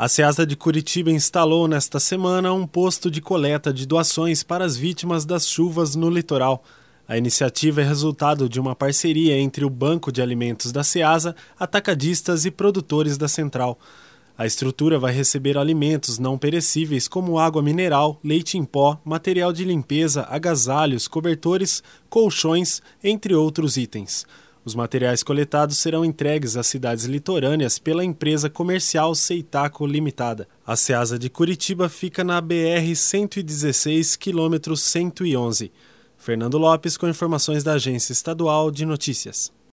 A Ceasa de Curitiba instalou nesta semana um posto de coleta de doações para as vítimas das chuvas no litoral. A iniciativa é resultado de uma parceria entre o Banco de Alimentos da Ceasa, atacadistas e produtores da central. A estrutura vai receber alimentos não perecíveis como água mineral, leite em pó, material de limpeza, agasalhos, cobertores, colchões, entre outros itens. Os materiais coletados serão entregues às cidades litorâneas pela empresa comercial Seitaco Limitada. A Ceasa de Curitiba fica na BR-116, quilômetro 111. Fernando Lopes com informações da Agência Estadual de Notícias.